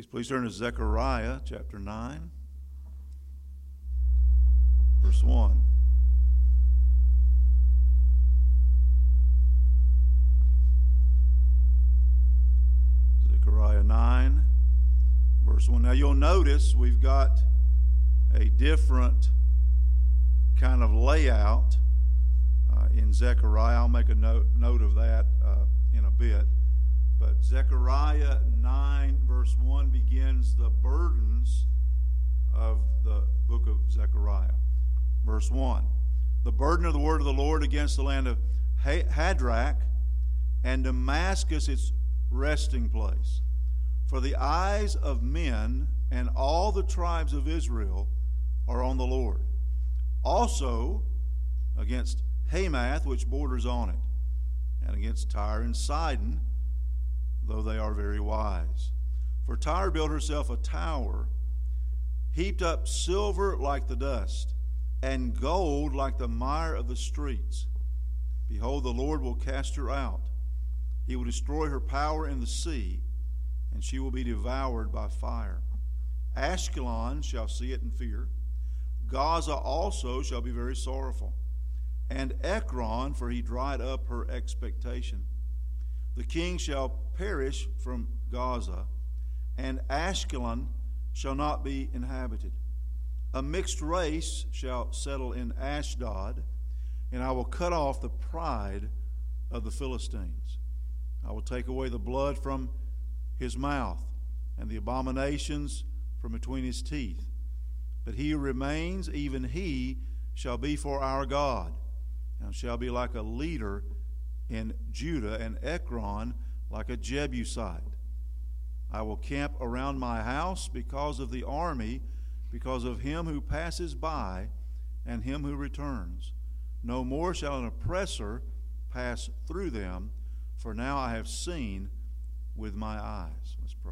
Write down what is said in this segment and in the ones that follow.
Please turn to Zechariah chapter 9, verse 1. Zechariah 9, verse 1. Now you'll notice we've got a different kind of layout in Zechariah. I'll make a note of that in a bit. But Zechariah 9, verse 1 begins the burdens of the book of Zechariah. Verse 1, the burden of the word of the Lord against the land of Hadrach and Damascus its resting place. For the eyes of men and all the tribes of Israel are on the Lord. Also against Hamath, which borders on it, and against Tyre and Sidon, though they are very wise. For Tyre built herself a tower, heaped up silver like the dust, and gold like the mire of the streets. Behold, the Lord will cast her out. He will destroy her power in the sea, and she will be devoured by fire. Ashkelon shall see it and fear. Gaza also shall be very sorrowful. And Ekron, for he dried up her expectation. The king shall perish from Gaza, and Ashkelon shall not be inhabited. A mixed race shall settle in Ashdod, and I will cut off the pride of the Philistines. I will take away the blood from his mouth, and the abominations from between his teeth. But he who remains, even he, shall be for our God, and shall be like a leader in Judah, and Ekron like a Jebusite. I will camp around my house because of the army, because of him who passes by and him who returns. No more shall an oppressor pass through them, for now I have seen with my eyes. Let's pray.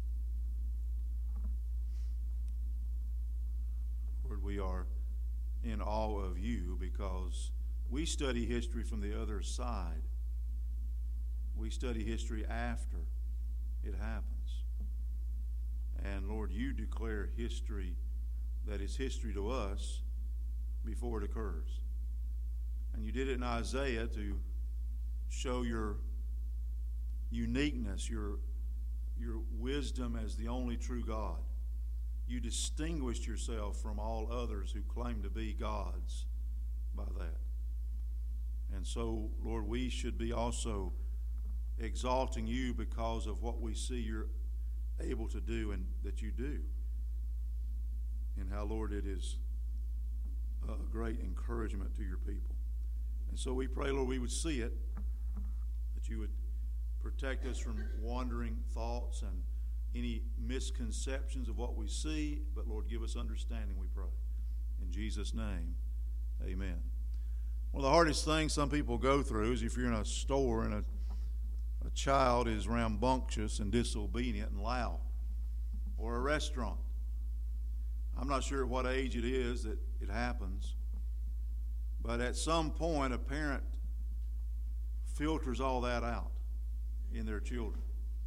Lord, we are in awe of you because we study history from the other side. We study history after it happens. And Lord, you declare history that is history to us before it occurs. And you did it in Isaiah to show your uniqueness, your wisdom as the only true God. You distinguished yourself from all others who claim to be gods by that. And so, Lord, we should be also exalting you because of what we see you're able to do and that you do. And how, Lord, it is a great encouragement to your people. And so we pray, Lord, we would see it, that you would protect us from wandering thoughts and any misconceptions of what we see. But, Lord, give us understanding, we pray. In Jesus' name, amen. One of the hardest things some people go through is if you're in a store and a child is rambunctious and disobedient and loud, or a restaurant. I'm not sure at what age it is that it happens, but at some point a parent filters all that out in their children.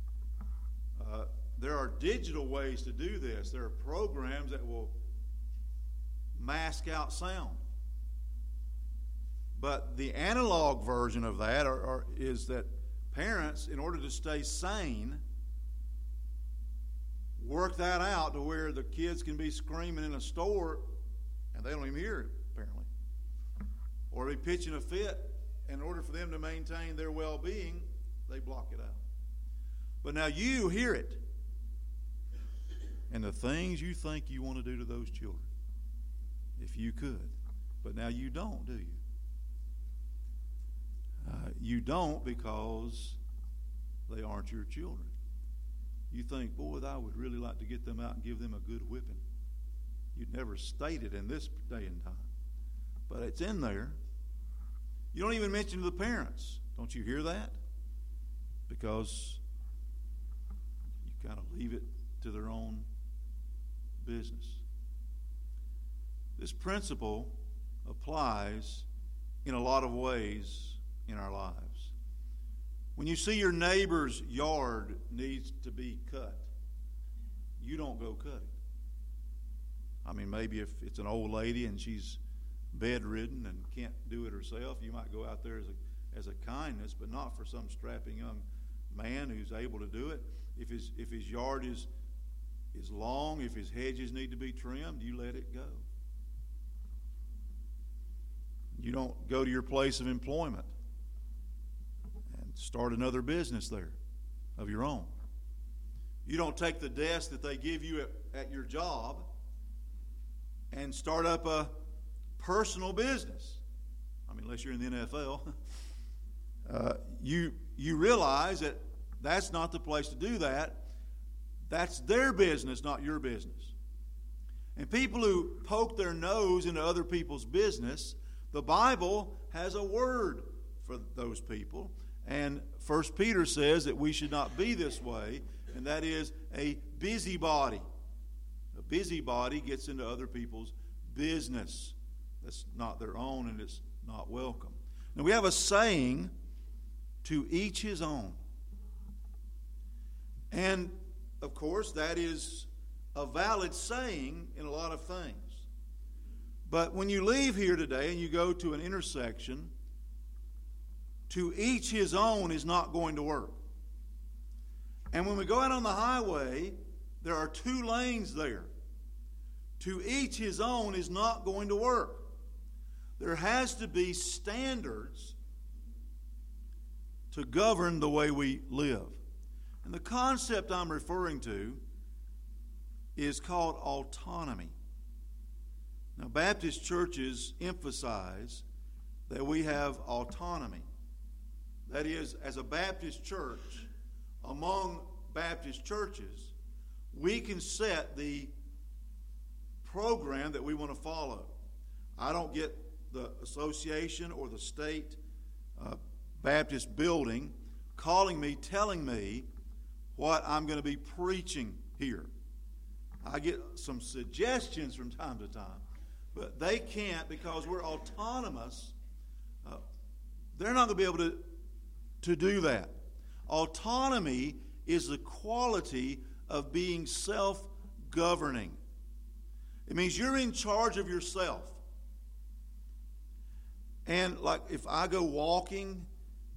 There are digital ways to do this. There are programs that will mask out sound. But the analog version of that is that parents, in order to stay sane, work that out to where the kids can be screaming in a store and they don't even hear it, apparently. Or be pitching a fit. In order for them to maintain their well-being, they block it out. But now you hear it. And the things you think you want to do to those children, if you could. But now you don't, do you? You don't because they aren't your children. You think, boy, I would really like to get them out and give them a good whipping. You'd never state it in this day and time. But it's in there. You don't even mention to the parents. Don't you hear that? Because you kind of leave it to their own business. This principle applies in a lot of ways in our lives. When you see your neighbor's yard needs to be cut, you don't go cut it. I mean, maybe if it's an old lady and she's bedridden and can't do it herself, you might go out there as a kindness, but not for some strapping young man who's able to do it. If his yard is long, if his hedges need to be trimmed, you let it go. You don't go to your place of employment and start another business there of your own. You don't take the desk that they give you at your job and start up a personal business. I mean, unless you're in the NFL. You realize that that's not the place to do that. That's their business, not your business. And people who poke their nose into other people's business, the Bible has a word for those people. And 1 Peter says that we should not be this way, and that is a busybody. A busybody gets into other people's business. That's not their own, and it's not welcome. Now we have a saying, to each his own. And, of course, that is a valid saying in a lot of things. But when you leave here today and you go to an intersection, to each his own is not going to work. And when we go out on the highway, there are 2 lanes there. To each his own is not going to work. There has to be standards to govern the way we live. And the concept I'm referring to is called autonomy. Now, Baptist churches emphasize that we have autonomy. That is, as a Baptist church, among Baptist churches, we can set the program that we want to follow. I don't get the association or the state Baptist building calling me, telling me what I'm going to be preaching here. I get some suggestions from time to time, but they can't, because we're autonomous. They're not going to be able to do that. Autonomy is the quality of being self-governing. It means you're in charge of yourself. And like if I go walking,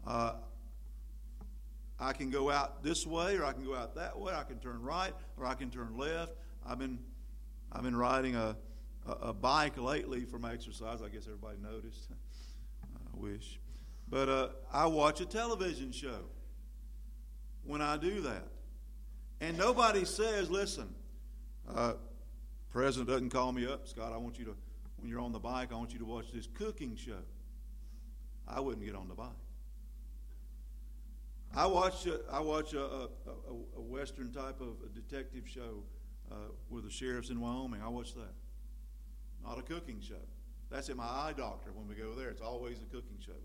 I can go out this way, or I can go out that way. I can turn right, or I can turn left. I've been riding a bike lately for my exercise. I guess everybody noticed. I wish. But I watch a television show when I do that. And nobody says, listen, President doesn't call me up, Scott, I want you to, when you're on the bike, I want you to watch this cooking show. I wouldn't get on the bike. I watch a Western type of a detective show with the sheriffs in Wyoming. I watch that. Not a cooking show. That's at my eye doctor when we go there. It's always a cooking show.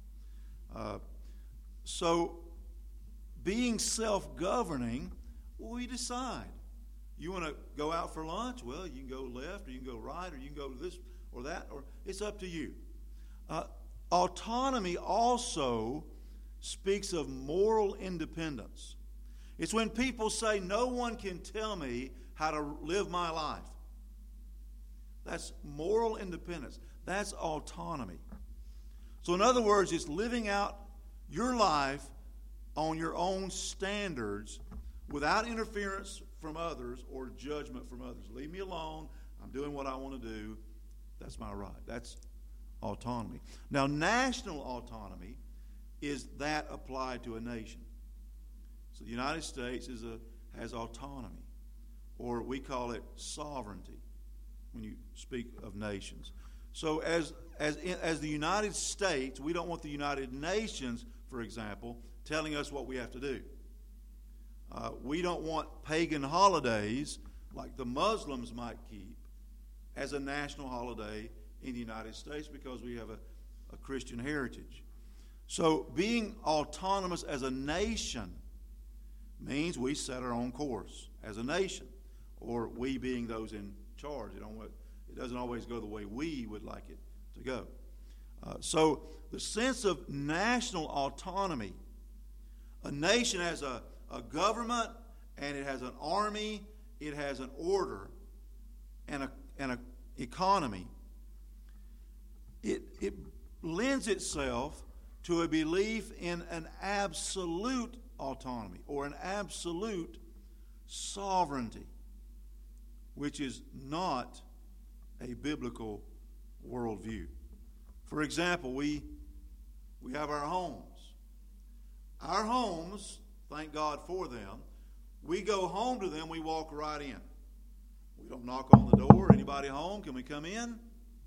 So being self-governing, we decide. You want to go out for lunch? Well, you can go left, or you can go right, or you can go to this or that, or it's up to you. Autonomy also speaks of moral independence. It's when people say, no one can tell me how to live my life. That's moral independence. That's autonomy. So in other words, it's living out your life on your own standards without interference from others or judgment from others. Leave me alone. I'm doing what I want to do. That's my right. That's autonomy. Now, national autonomy is that applied to a nation. So the United States has autonomy, or we call it sovereignty when you speak of nations. So as the United States, we don't want the United Nations, for example, telling us what we have to do. We don't want pagan holidays like the Muslims might keep as a national holiday in the United States because we have a Christian heritage. So being autonomous as a nation means we set our own course as a nation, or we being those in charge. It doesn't always go the way we would like it to go. So the sense of national autonomy, a nation has a government, and it has an army, it has an order and an economy. It lends itself to a belief in an absolute autonomy or an absolute sovereignty, which is not a biblical worldview. For example, we have our homes. Our homes, thank God for them, we go home to them, we walk right in. We don't knock on the door. Anybody home? Can we come in?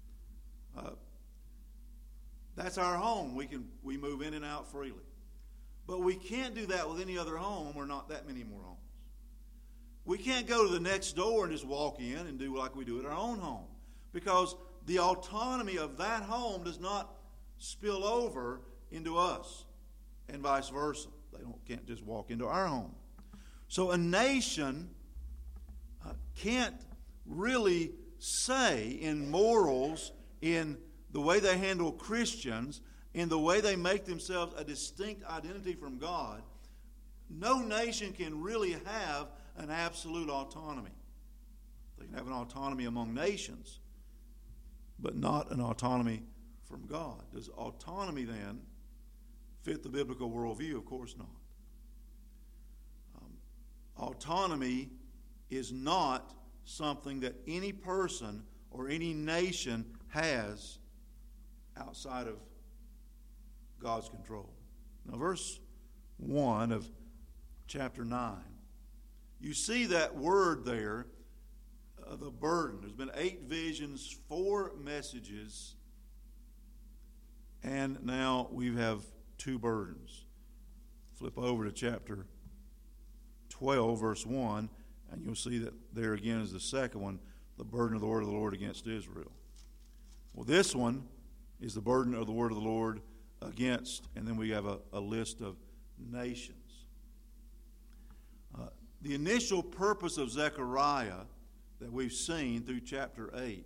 That's our home. We move in and out freely. But we can't do that with any other home, or not that many more homes. We can't go to the next door and just walk in and do like we do at our own home, because the autonomy of that home does not spill over into us, and vice versa. They can't just walk into our home. So a nation can't really say in morals, in the way they handle Christians, in the way they make themselves a distinct identity from God, no nation can really have an absolute autonomy. They can have an autonomy among nations, but not an autonomy from God. Does autonomy then fit the biblical worldview? Of course not. Autonomy is not something that any person or any nation has outside of God's control. Now, verse 1 of chapter 9, you see that word there, the burden. There's been 8 visions, 4 messages, and now we have 2 burdens. Flip over to chapter 12, verse 1, and you'll see that there again is the second one, the burden of the word of the Lord against Israel. Well, this one is the burden of the word of the Lord against, and then we have a list of nations. The initial purpose of Zechariah that we've seen through chapter 8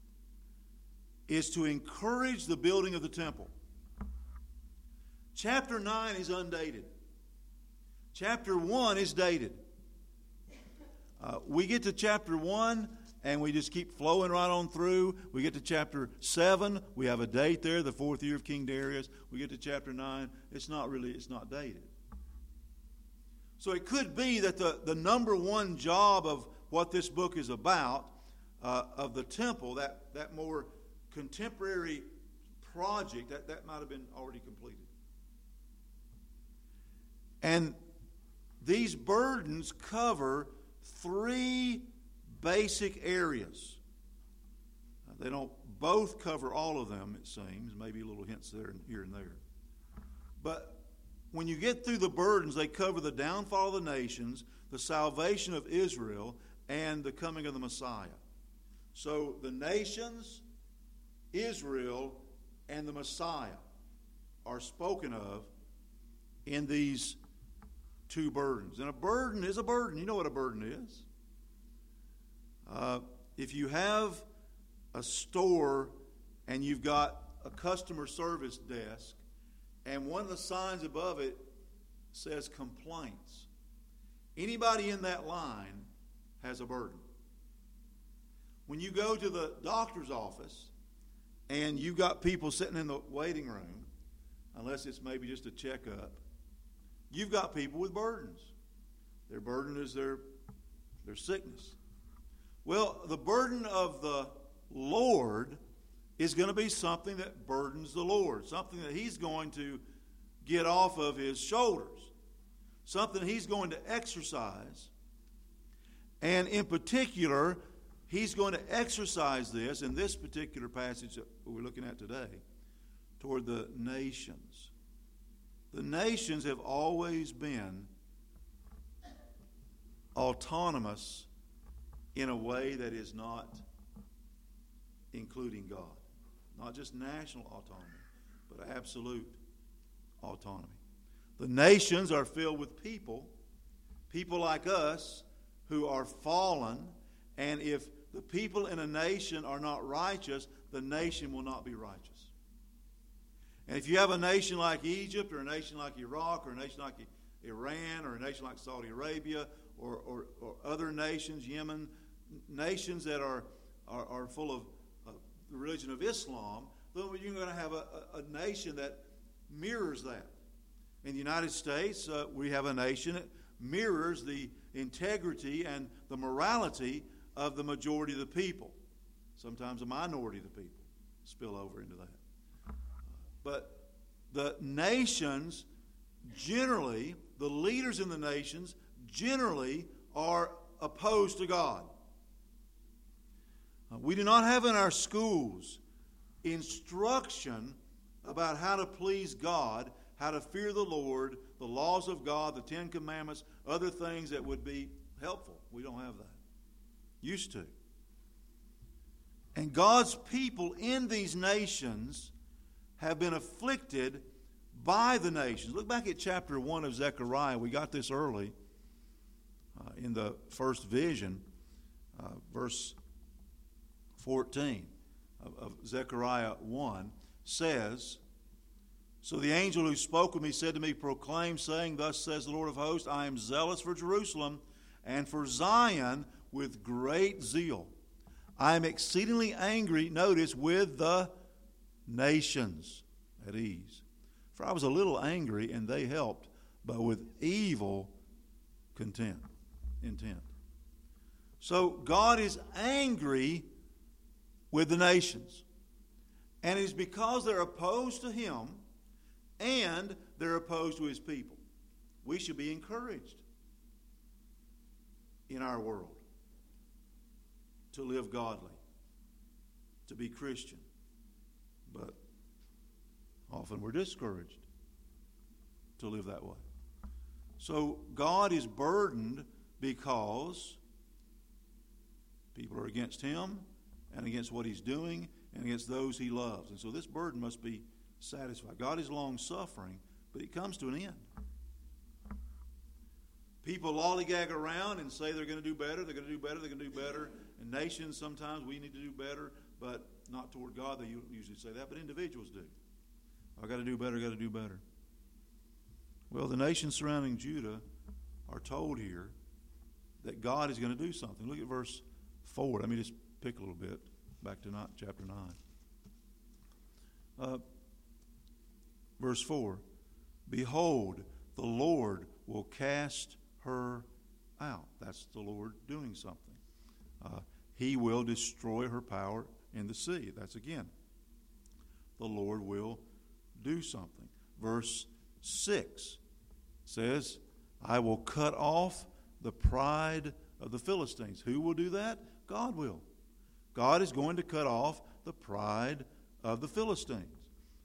is to encourage the building of the temple. Chapter 9 is undated. Chapter 1 is dated. We get to chapter 1 and we just keep flowing right on through. We get to chapter 7. We have a date there, the 4th year of King Darius. We get to chapter 9. It's not dated. So it could be that the number one job of what this book is about, of the temple, that more contemporary project, that might have been already completed. And these burdens cover 3 basic areas. They don't both cover all of them, it seems. Maybe little hints there and here and there. But when you get through the burdens, they cover the downfall of the nations, the salvation of Israel, and the coming of the Messiah. So the nations, Israel, and the Messiah are spoken of in these 2 burdens. And a burden is a burden. You know what a burden is. If you have a store and you've got a customer service desk, and one of the signs above it says complaints, anybody in that line has a burden. When you go to the doctor's office and you've got people sitting in the waiting room, unless it's maybe just a checkup, you've got people with burdens. Their burden is their sickness. Well, the burden of the Lord is going to be something that burdens the Lord, something that He's going to get off of His shoulders, something He's going to exercise. And in particular, He's going to exercise this in this particular passage that we're looking at today toward the nations. The nations have always been autonomous in a way that is not including God. Not just national autonomy, but absolute autonomy. The nations are filled with people like us who are fallen, and if the people in a nation are not righteous, the nation will not be righteous. And if you have a nation like Egypt or a nation like Iraq or a nation like Iran or a nation like Saudi Arabia or other nations, Yemen, nations that are full of the religion of Islam, then you're going to have a nation that mirrors that. In the United States, we have a nation that mirrors the integrity and the morality of the majority of the people. Sometimes a minority of the people spill over into that. But the nations generally, the leaders in the nations generally are opposed to God. We do not have in our schools instruction about how to please God, how to fear the Lord, the laws of God, the Ten Commandments, other things that would be helpful. We don't have that. Used to. And God's people in these nations have been afflicted by the nations. Look back at chapter 1 of Zechariah. We got this early in the first vision, verse 14 of Zechariah 1 says, "So the angel who spoke with me said to me, proclaim, saying, thus says the Lord of hosts, I am zealous for Jerusalem and for Zion with great zeal. I am exceedingly angry," notice, "with the nations at ease. For I was a little angry, and they helped, but with evil intent." So God is angry with the nations. And it's because they're opposed to Him and they're opposed to His people. We should be encouraged in our world to live godly, to be Christian. But often we're discouraged to live that way. So God is burdened because people are against Him and against what He's doing and against those He loves. And so this burden must be satisfied. God is long-suffering, but it comes to an end. People lollygag around and say they're going to do better, they're going to do better, they're going to do better. And nations, sometimes we need to do better, but not toward God. They usually say that, but individuals do. I've got to do better, I've got to do better. Well, the nations surrounding Judah are told here that God is going to do something. Look at verse 4. Let me just pick a little bit back to chapter 9. Verse 4. "Behold, the Lord will cast her out." That's the Lord doing something. He will destroy her power in the sea. That's again, the Lord will do something. Verse 6 says, "I will cut off the pride of the Philistines." Who will do that? God will. God is going to cut off the pride of the Philistines.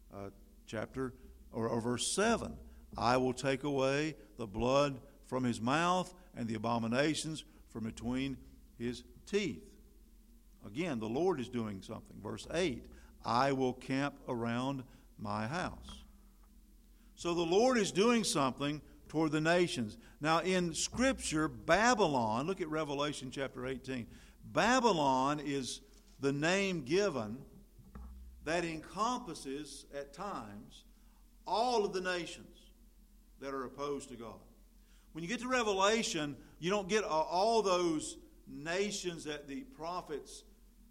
Verse 7, "I will take away the blood from his mouth and the abominations from between his teeth." Again, the Lord is doing something. Verse 8, "I will camp around my house." So the Lord is doing something toward the nations. Now in Scripture, Babylon, look at Revelation chapter 18. Babylon is the name given that encompasses, at times, all of the nations that are opposed to God. When you get to Revelation, you don't get all those nations that the prophets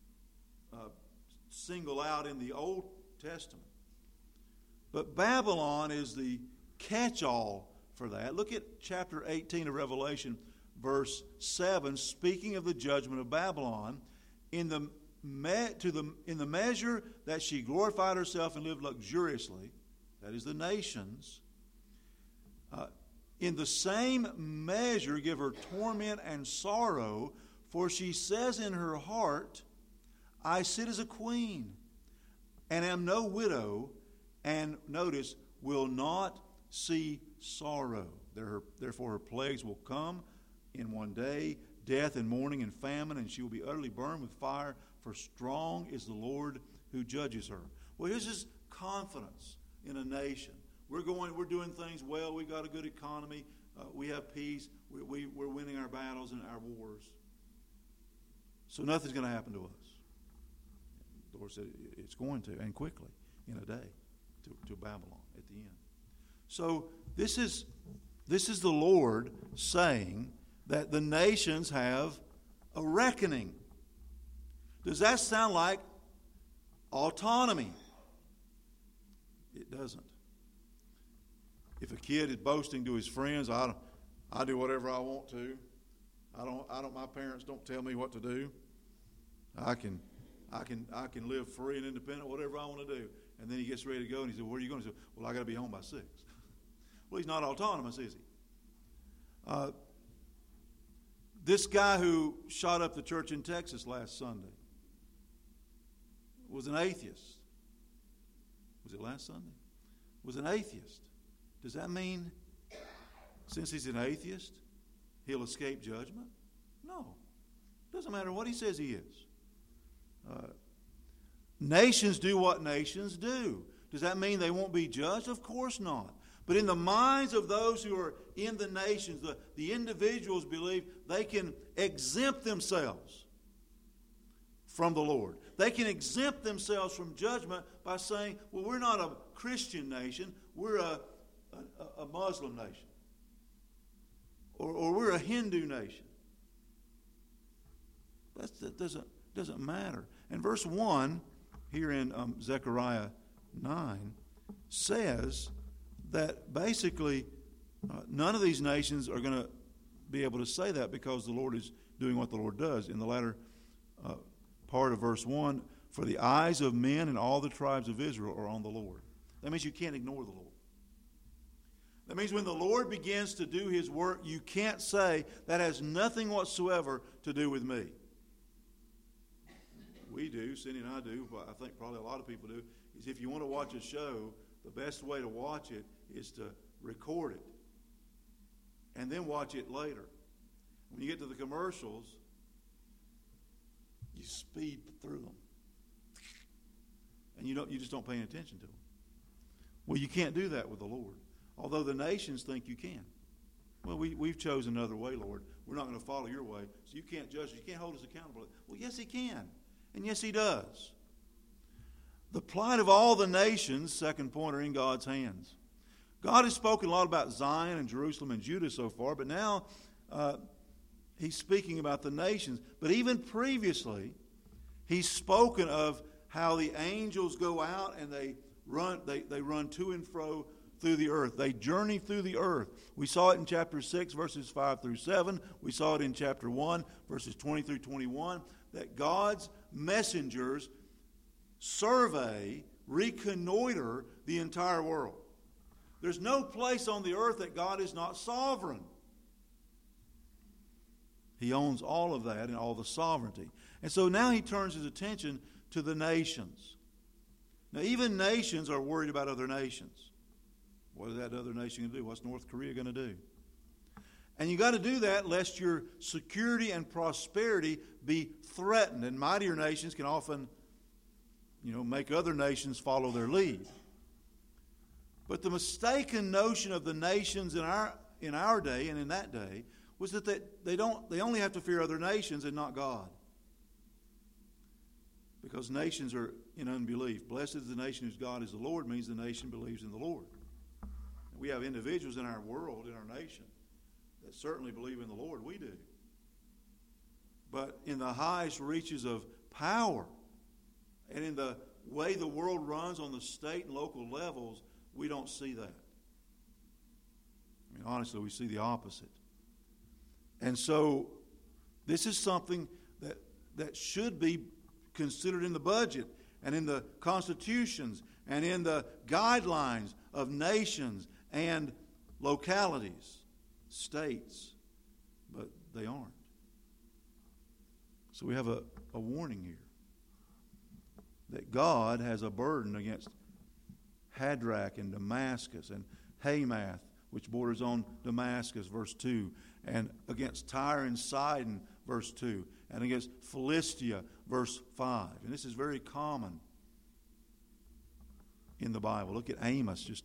single out in the Old Testament. But Babylon is the catch-all for that. Look at chapter 18 of Revelation, verse 7, speaking of the judgment of Babylon. In the measure that she glorified herself and lived luxuriously, that is the nations, in the same measure give her torment and sorrow, for she says in her heart, I sit as a queen and am no widow, and notice, will not see sorrow. Therefore her plagues will come in one day, death and mourning and famine, and she will be utterly burned with fire, for strong is the Lord who judges her. Well, here's this confidence in a nation. We're doing things well. We've got a good economy. We have peace. We're winning our battles and our wars. So nothing's going to happen to us. The Lord said it's going to, and quickly, in a day, to Babylon at the end. So this is This is the Lord saying that the nations have a reckoning. Does that sound like autonomy? It doesn't. If a kid is boasting to his friends, I do whatever I want to. My parents don't tell me what to do. I can live free and independent, whatever I want to do. And then he gets ready to go, and he says, "Where are you going?" He says, "Well, I got to be home by 6." Well, he's not autonomous, is he? This guy who shot up the church in Texas last Sunday was an atheist. Was it last Sunday? Was an atheist. Does that mean, since he's an atheist, he'll escape judgment? No. Doesn't matter what he says he is. Nations do what nations do. Does that mean they won't be judged? Of course not. But in the minds of those who are in the nations, the individuals believe they can exempt themselves from the Lord. They can exempt themselves from judgment by saying, well, we're not a Christian nation, we're a Muslim nation. Or we're a Hindu nation. That doesn't matter. And verse 1 here in Zechariah 9 says that basically none of these nations are going to be able to say that because the Lord is doing what the Lord does. In the latter part of verse 1, for the eyes of men and all the tribes of Israel are on the Lord. That means you can't ignore the Lord. That means when the Lord begins to do His work, you can't say, that has nothing whatsoever to do with me. We do, Cindy and I do, but I think probably a lot of people do, is if you want to watch a show, the best way to watch it is to record it and then watch it later. When you get to the commercials, you speed through them. And you just don't pay any attention to them. Well, you can't do that with the Lord. Although the nations think you can. Well, we've chosen another way, Lord. We're not going to follow your way. So you can't judge us. You can't hold us accountable. Well, yes, He can. And yes, He does. The plight of all the nations, second point, are in God's hands. God has spoken a lot about Zion and Jerusalem and Judah so far, but now He's speaking about the nations. But even previously, He's spoken of how the angels go out and they run to and fro through the earth. They journey through the earth. We saw it in chapter 6, verses 5 through 7. We saw it in chapter 1, verses 20 through 21, that God's messengers survey, reconnoiter the entire world. There's no place on the earth that God is not sovereign. He owns all of that and all the sovereignty. And so now He turns His attention to the nations. Now, even nations are worried about other nations. What is that other nation going to do? What's North Korea going to do? And you got to do that lest your security and prosperity be threatened. And mightier nations can often, make other nations follow their lead. But the mistaken notion of the nations in our day and in that day was that they only have to fear other nations and not God. Because nations are in unbelief. Blessed is the nation whose God is the Lord means the nation believes in the Lord. We have individuals in our world, in our nation, that certainly believe in the Lord. We do. But in the highest reaches of power and in the way the world runs on the state and local levels, we don't see that. Honestly, we see the opposite. And so this is something that should be considered in the budget and in the constitutions and in the guidelines of nations and localities, states, but they aren't. So we have a warning here that God has a burden against Hadrach and Damascus and Hamath, which borders on Damascus, verse 2, and against Tyre and Sidon, verse 2, and against Philistia, verse 5. And this is very common in the Bible. Look at Amos, just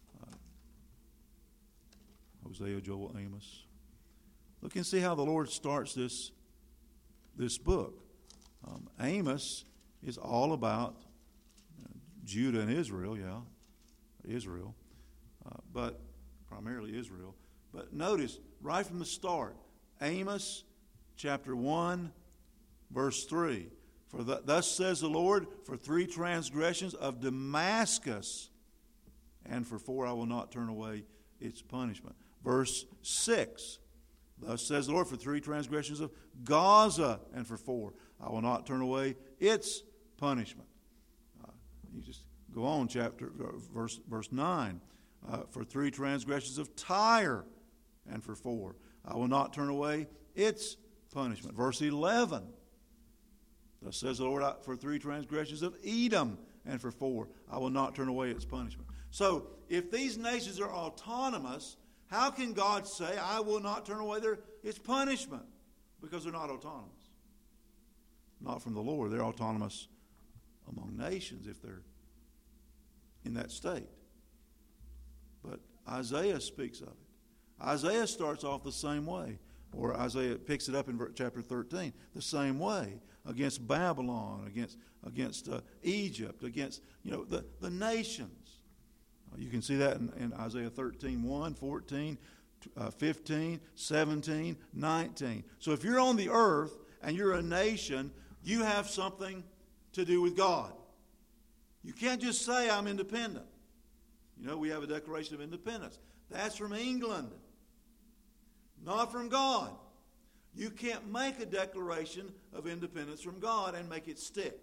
Hosea, Joel, Amos. Look and see how the Lord starts this book. Amos is all about Judah and Israel, but primarily Israel. But notice, right from the start, Amos chapter 1, verse 3. For thus says the Lord, for 3 transgressions of Damascus, and for 4 I will not turn away its punishment. Verse 6. Thus says the Lord, for 3 transgressions of Gaza, and for 4 I will not turn away its punishment. You just go on, verse 9. For 3 transgressions of Tyre, and for 4 I will not turn away its punishment. Verse 11. Thus says the Lord, for 3 transgressions of Edom, and for 4 I will not turn away its punishment. So, if these nations are autonomous, how can God say, I will not turn away its punishment? Because they're not autonomous. Not from the Lord. They're autonomous among nations if they're in that state. But Isaiah speaks of it. Isaiah starts off the same way. Or Isaiah picks it up in chapter 13, the same way, against Babylon, against Egypt, against the nations. You can see that in Isaiah 13, 1, 14, 15, 17, 19. So if you're on the earth and you're a nation, you have something to do with God. You can't just say, I'm independent. We have a Declaration of Independence. That's from England, not from God. You can't make a declaration of independence from God and make it stick.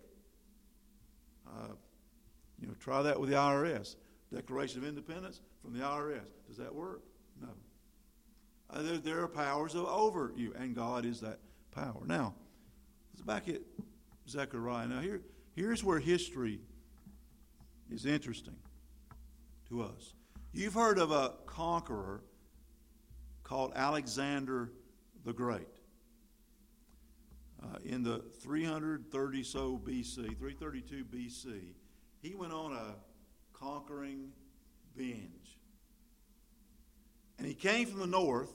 Try that with the IRS. Declaration of Independence from the IRS. Does that work? No. There are powers over you, and God is that power. Now, let's back at Zechariah. Now, here's where history is interesting to us. You've heard of a conqueror called Alexander the Great. In the 332 BC, he went on a conquering binge. And he came from the north,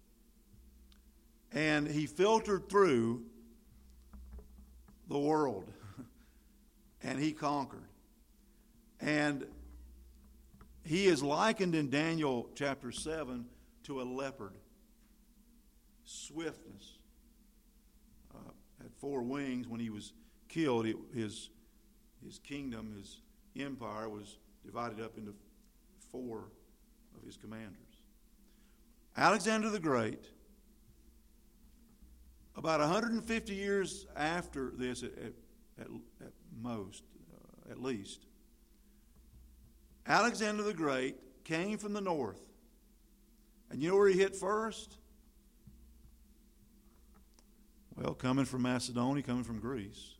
and he filtered through the world, and he conquered. And he is likened in Daniel chapter 7 to a leopard. Swiftness. Had 4 wings. When he was killed, his kingdom, his empire was divided up into 4 of his commanders. Alexander the Great, about 150 years after this, at most, at least, Alexander the Great came from the north. And you know where he hit first? Well, coming from Macedonia, coming from Greece.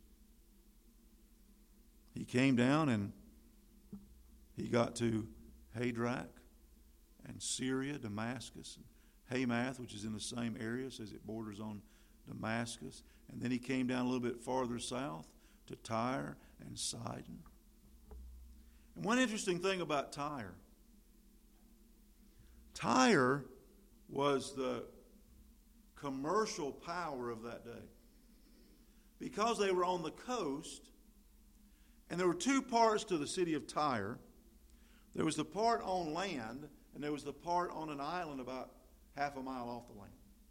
He came down and he got to Hadrach and Syria, Damascus, and Hamath, which is in the same area, says it borders on Damascus. And then he came down a little bit farther south to Tyre and Sidon. And one interesting thing about Tyre was the commercial power of that day. Because they were on the coast, and there were 2 parts to the city of Tyre. There was the part on land, and there was the part on an island about half a mile off the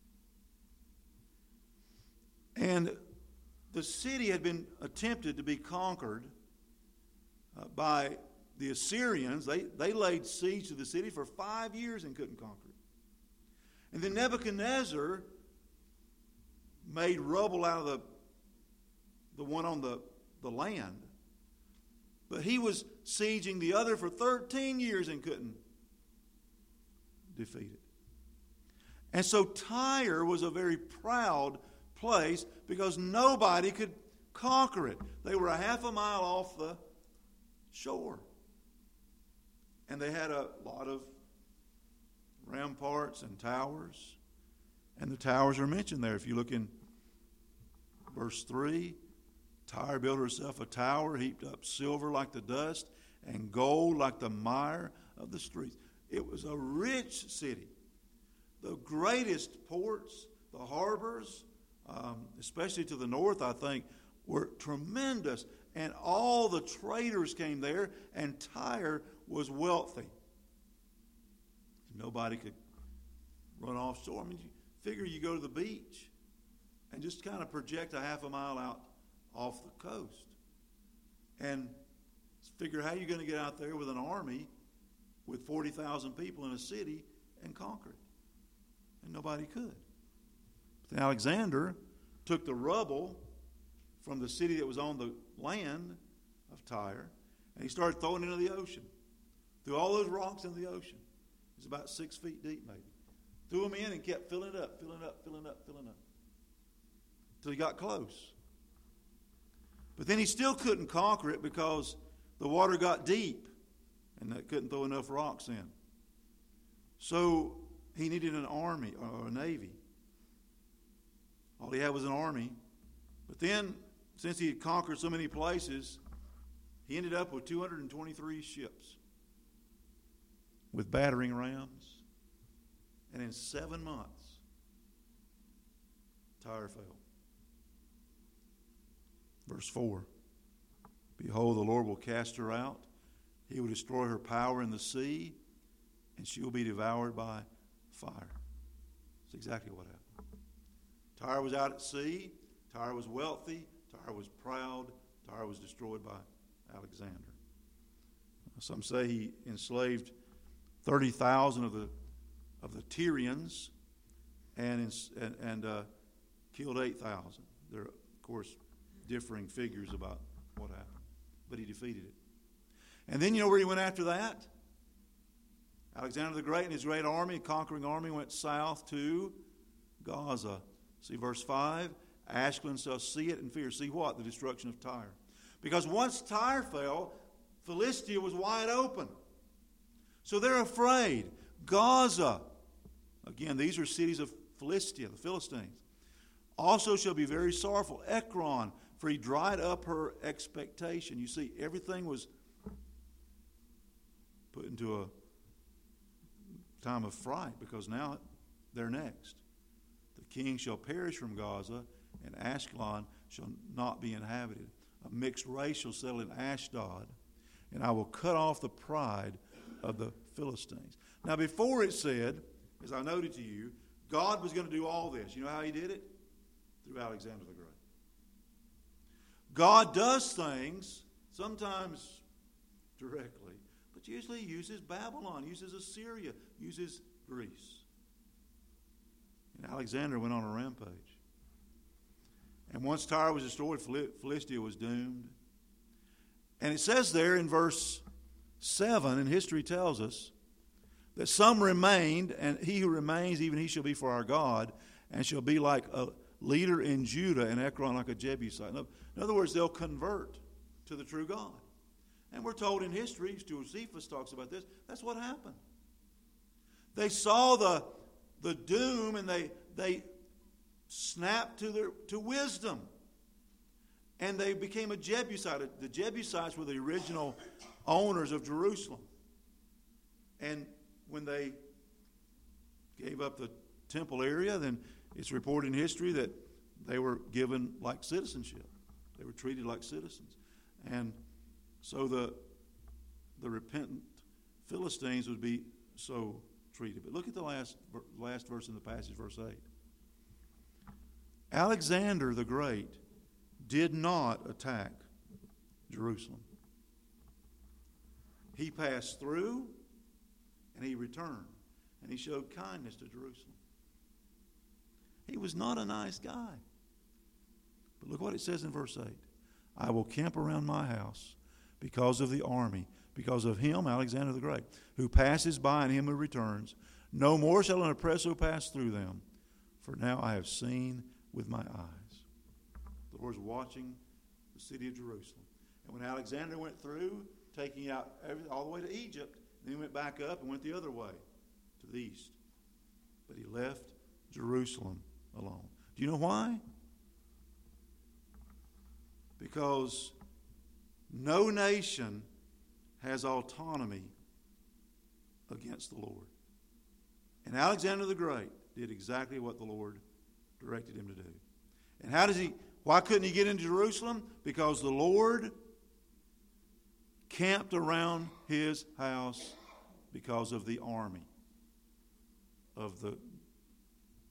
land. And the city had been attempted to be conquered by the Assyrians. They laid siege to the city for 5 years and couldn't conquer it. And then Nebuchadnezzar made rubble out of the one on the land. But he was sieging the other for 13 years and couldn't defeat it. And so Tyre was a very proud place because nobody could conquer it. They were a half a mile off the shore. And they had a lot of ramparts and towers. And the towers are mentioned there. If you look in verse 3, Tyre built herself a tower, heaped up silver like the dust, and gold like the mire of the streets. It was a rich city. The greatest ports, the harbors, especially to the north, I think, were tremendous. And all the traders came there, and Tyre was wealthy. Nobody could run offshore. I mean, you figure you go to the beach and just kind of project a half a mile out off the coast. And figure how you're going to get out there with an army with 40,000 people in a city and conquer it. And nobody could. But then Alexander took the rubble from the city that was on the land of Tyre, and he started throwing it into the ocean. Threw all those rocks into the ocean. It was about 6 feet deep, maybe. Threw them in and kept filling it up, filling it up, filling it up, filling it up. Until he got close. But then he still couldn't conquer it because the water got deep and they couldn't throw enough rocks in. So he needed an army or a navy. All he had was an army. But then, since he had conquered so many places, he ended up with 223 ships with battering rams. And in 7 months, Tyre fell. Verse 4. Behold, the Lord will cast her out. He will destroy her power in the sea, and she will be devoured by fire. That's exactly what happened. Tyre was out at sea. Tyre was wealthy. Tyre was proud. Tyre was destroyed by Alexander. Some say he enslaved 30,000 of the Tyrians and killed 8,000. There are, of course, differing figures about what happened. But he defeated it. And then you know where he went after that? Alexander the Great and his great army, conquering army, went south to Gaza. See verse 5? Ashkelon shall see it and fear. See what? The destruction of Tyre. Because once Tyre fell, Philistia was wide open. So they're afraid. Gaza, again, these are cities of Philistia, the Philistines, also shall be very sorrowful. Ekron, for he dried up her expectation. You see, everything was put into a time of fright because now they're next. The king shall perish from Gaza, and Ashkelon shall not be inhabited. A mixed race shall settle in Ashdod, and I will cut off the pride of the Philistines. Now, before it said, as I noted to you, God was going to do all this. You know how he did it? Through Alexander the Great. God does things, sometimes directly, but usually he uses Babylon, uses Assyria, uses Greece. And Alexander went on a rampage. And once Tyre was destroyed, Philistia was doomed. And it says there in verse 7, and history tells us, that some remained, and he who remains, even he shall be for our God, and shall be like a leader in Judah, and Ekron like a Jebusite. In other words, they'll convert to the true God. And we're told in history, Josephus talks about this, that's what happened. They saw the doom, and they snapped to wisdom. And they became a Jebusite. The Jebusites were the original owners of Jerusalem. And when they gave up the temple area, then it's reported in history that they were given like citizenship. They were treated like citizens. And so the repentant Philistines would be so treated. But look at the last verse in the passage, verse 8. Alexander the Great did not attack Jerusalem. He passed through and he returned, and he showed kindness to Jerusalem. He was not a nice guy. But look what it says in verse 8. I will camp around my house because of the army, because of him, Alexander the Great, who passes by and him who returns. No more shall an oppressor pass through them, for now I have seen with my eyes. The Lord is watching the city of Jerusalem. And when Alexander went through, taking out all the way to Egypt, then he went back up and went the other way to the east. But he left Jerusalem alone. Do you know why? Because no nation has autonomy against the Lord. And Alexander the Great did exactly what the Lord directed him to do. And why couldn't he get into Jerusalem? Because the Lord camped around his house because of the army of the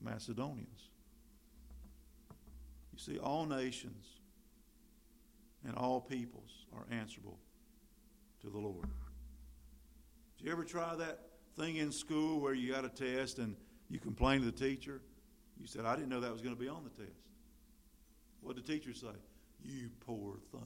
Macedonians. You see, all nations and all peoples are answerable to the Lord. Did you ever try that thing in school where you got a test and you complain to the teacher? You said, I didn't know that was going to be on the test. What did the teacher say? You poor thing.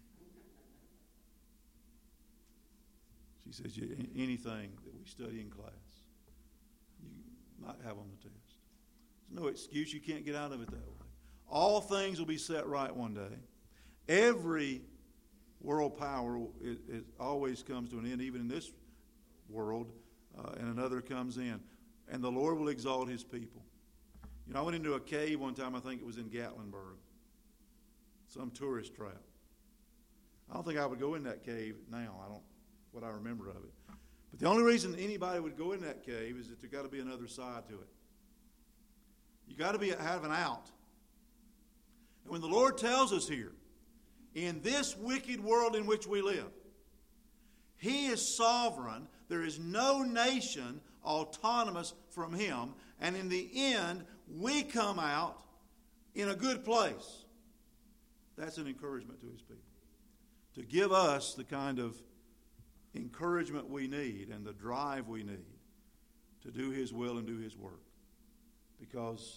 She says, anything that we study in class, you might have on the test. There's no excuse. You can't get out of it that way. All things will be set right one day. Every world power it always comes to an end, even in this world, and another comes in. And the Lord will exalt his people. You know, I went into a cave one time, I think it was in Gatlinburg. Some tourist trap. I don't think I would go in that cave now. What I remember of it. But the only reason anybody would go in that cave is that there's got to be another side to it. You got to have an out. And when the Lord tells us here, in this wicked world in which we live, he is sovereign. There is no nation autonomous from him. And in the end, we come out in a good place. That's an encouragement to his people. To give us the kind of encouragement we need and the drive we need to do his will and do his work. Because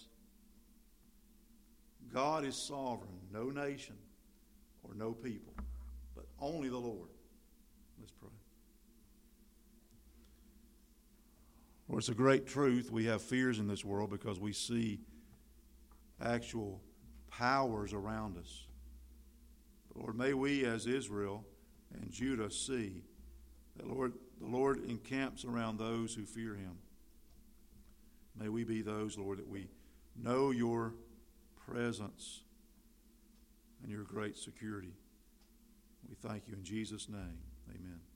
God is sovereign, no nation or no people, but only the Lord. Let's pray. Lord, it's a great truth. We have fears in this world because we see actual powers around us. But Lord, may we as Israel and Judah see that, Lord, the Lord encamps around those who fear him. May we be those, Lord, that we know your presence and your great security. We thank you in Jesus' name. Amen.